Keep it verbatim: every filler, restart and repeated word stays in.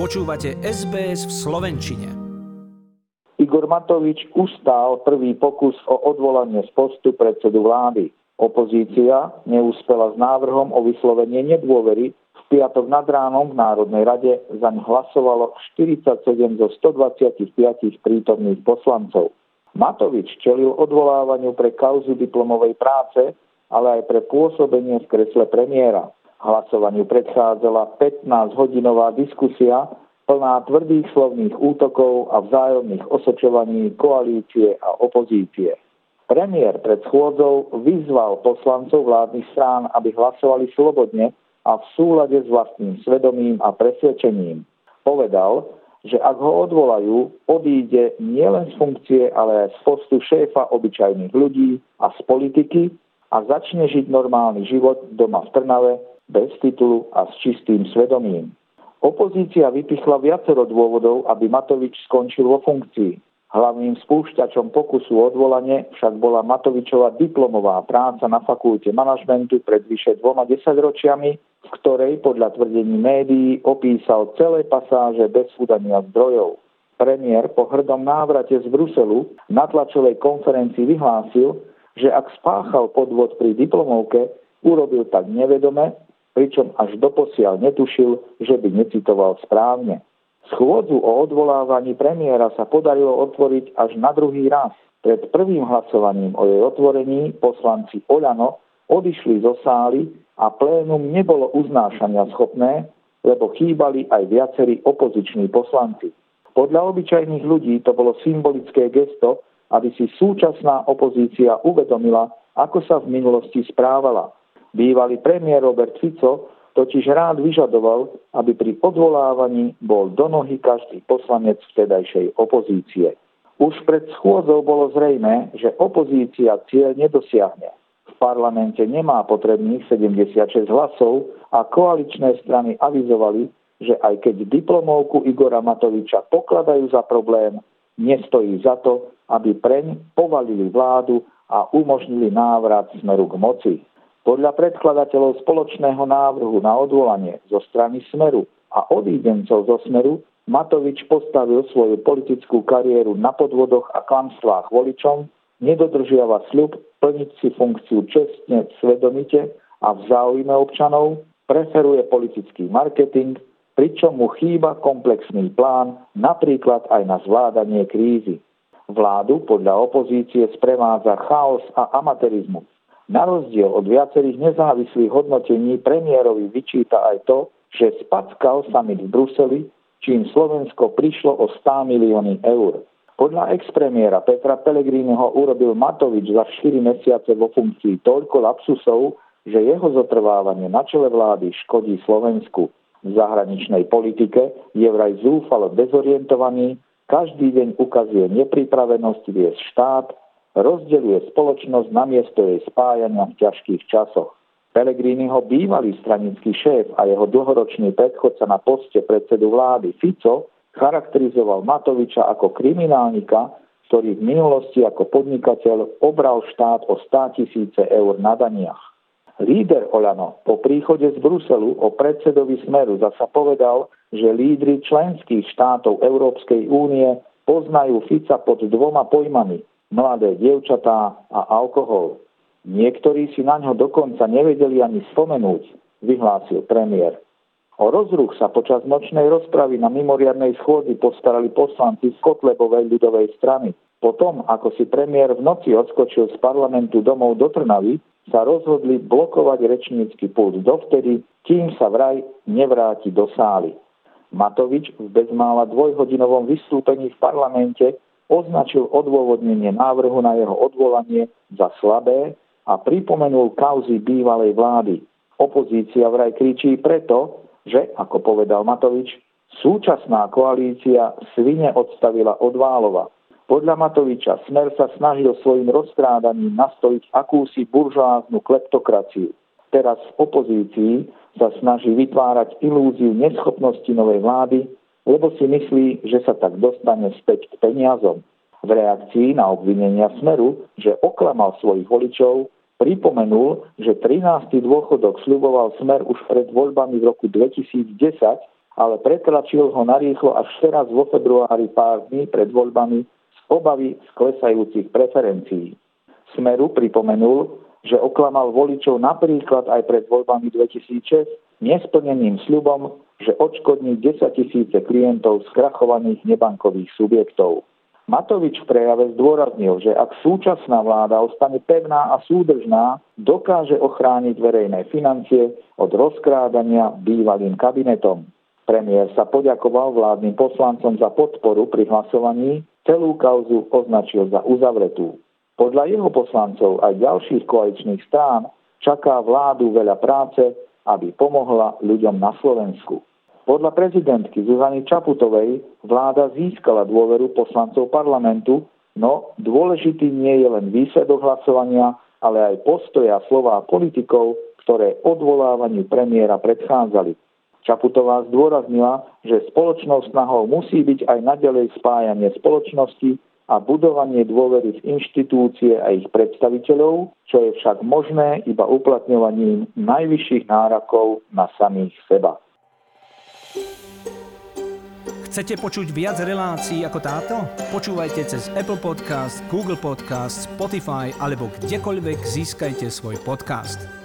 Počúvate es bé es v slovenčine. Igor Matovič ustál prvý pokus o odvolanie z postu predsedu vlády. Opozícia neúspela s návrhom o vyslovenie nedôvery. V piatok nad ránom v Národnej rade zaň hlasovalo štyridsaťsedem zo stodvadsaťpäť prítomných poslancov. Matovič čelil odvolávaniu pre kauzu diplomovej práce, ale aj pre pôsobenie v kresle premiéra. Hlasovaniu predchádzala pätnásťhodinová diskusia plná tvrdých slovných útokov a vzájomných osočovaní koalície a opozície. Premiér pred schôdzou vyzval poslancov vládnych strán, aby hlasovali slobodne a v súlade s vlastným svedomím a presvedčením. Povedal, že ak ho odvolajú, odíde nielen z funkcie, ale aj z postu šéfa obyčajných ľudí a z politiky a začne žiť normálny život doma v Trnave, bez titulu a s čistým svedomím. Opozícia vypichla viacero dôvodov, aby Matovič skončil vo funkcii. Hlavným spúšťačom pokusu o odvolanie však bola Matovičova diplomová práca na fakulte manažmentu pred vyše dvoma desaťročiami, v ktorej podľa tvrdení médií opísal celé pasáže bez udania zdrojov. Premiér po hrdom návrate z Bruselu na tlačovej konferencii vyhlásil, že ak spáchal podvod pri diplomovke, urobil tak nevedome, pričom až doposiaľ netušil, že by necitoval správne. Schôdzu o odvolávaní premiéra sa podarilo otvoriť až na druhý raz. Pred prvým hlasovaním o jej otvorení poslanci Oľano odišli zo sály a plénum nebolo uznášania schopné, lebo chýbali aj viacerí opoziční poslanci. Podľa obyčajných ľudí to bolo symbolické gesto, aby si súčasná opozícia uvedomila, ako sa v minulosti správala. Bývalý premiér Robert Fico totiž rád vyžadoval, aby pri odvolávaní bol do nohy každý poslanec vtedajšej opozície. Už pred schôdzou bolo zrejmé, že opozícia cieľ nedosiahne. V parlamente nemá potrebných sedemdesiatšesť hlasov a koaličné strany avizovali, že aj keď diplomovku Igora Matoviča pokladajú za problém, nestojí za to, aby preň povalili vládu a umožnili návrat Smeru k moci. Podľa predkladateľov spoločného návrhu na odvolanie zo strany Smeru a odídencov zo Smeru Matovič postavil svoju politickú kariéru na podvodoch a klamstvách voličom, nedodržiava sľub plniť si funkciu čestne, svedomite a v záujme občanov, preferuje politický marketing, pričom mu chýba komplexný plán, napríklad aj na zvládanie krízy. Vládu podľa opozície sprevádza chaos a amatérizmus. Na rozdiel od viacerých nezávislých hodnotení premiérovi vyčíta aj to, že spackal summit v Bruseli, čím Slovensko prišlo o sto milióny eur. Podľa expremiéra Petra Pellegriniho urobil Matovič za štyri mesiace vo funkcii toľko lapsusov, že jeho zotrvávanie na čele vlády škodí Slovensku. V zahraničnej politike je vraj zúfalo dezorientovaný, každý deň ukazuje nepripravenosť viesť štát, rozdeľuje spoločnosť namiesto jej spájania v ťažkých časoch. Pellegriniho bývalý stranický šéf a jeho dlhoročný predchodca na poste predsedu vlády Fico charakterizoval Matoviča ako kriminálnika, ktorý v minulosti ako podnikateľ obral štát o státisíce eur na daniach. Líder Oľano po príchode z Bruselu o predsedovi Smeru zasa povedal, že lídri členských štátov Európskej únie poznajú Fica pod dvoma pojmami: mladé dievčatá a alkohol. Niektorí si na ňo dokonca nevedeli ani spomenúť, vyhlásil premiér. O rozruch sa počas nočnej rozpravy na mimoriadnej schôdzi postarali poslanci z Kotlebovej ľudovej strany. Potom, ako si premiér v noci odskočil z parlamentu domov do Trnavy, sa rozhodli blokovať rečnícky pult dovtedy, kým sa vraj nevráti do sály. Matovič v bezmála dvojhodinovom vystúpení v parlamente označil odôvodnenie návrhu na jeho odvolanie za slabé a pripomenul kauzy bývalej vlády. Opozícia vraj kričí preto, že, ako povedal Matovič, súčasná koalícia svine odstavila od Válova. Podľa Matoviča Smer sa snažil svojim rozkrádaním nastojiť akúsi buržoáznu kleptokraciu. Teraz v opozícii sa snaží vytvárať ilúziu neschopnosti novej vlády, lebo si myslí, že sa tak dostane späť k peniazom. V reakcii na obvinenia Smeru, že oklamal svojich voličov, pripomenul, že trinásty dôchodok sľuboval Smer už pred voľbami v roku dvetisícdesať ale pretlačil ho narýchlo až teraz vo februári pár dní pred voľbami z obavy z klesajúcich preferencií. Smeru pripomenul, že oklamal voličov napríklad aj pred voľbami dvetisícšesť nesplneným sľubom, že odškodní desaťtisíce klientov skrachovaných nebankových subjektov. Matovič v prejave zdôraznil, že ak súčasná vláda ostane pevná a súdržná, dokáže ochrániť verejné financie od rozkrádania bývalým kabinetom. Premiér sa poďakoval vládnym poslancom za podporu pri hlasovaní, celú kauzu označil za uzavretú. Podľa jeho poslancov aj ďalších koaličných strán čaká vládu veľa práce, aby pomohla ľuďom na Slovensku. Podľa prezidentky Zuzany Čaputovej vláda získala dôveru poslancov parlamentu, no dôležitý nie je len výsledok hlasovania, ale aj postoja slova politikov, ktoré odvolávaniu premiéra predchádzali. Čaputová zdôraznila, že spoločnou snahou musí byť aj naďalej spájanie spoločnosti a budovanie dôvery v inštitúcie a ich predstaviteľov, čo je však možné iba uplatňovaním najvyšších nárakov na samých seba. Chcete počuť viac relácií ako táto? Počúvajte cez Apple Podcast, Google Podcast, Spotify alebo kdekoľvek získajte svoj podcast.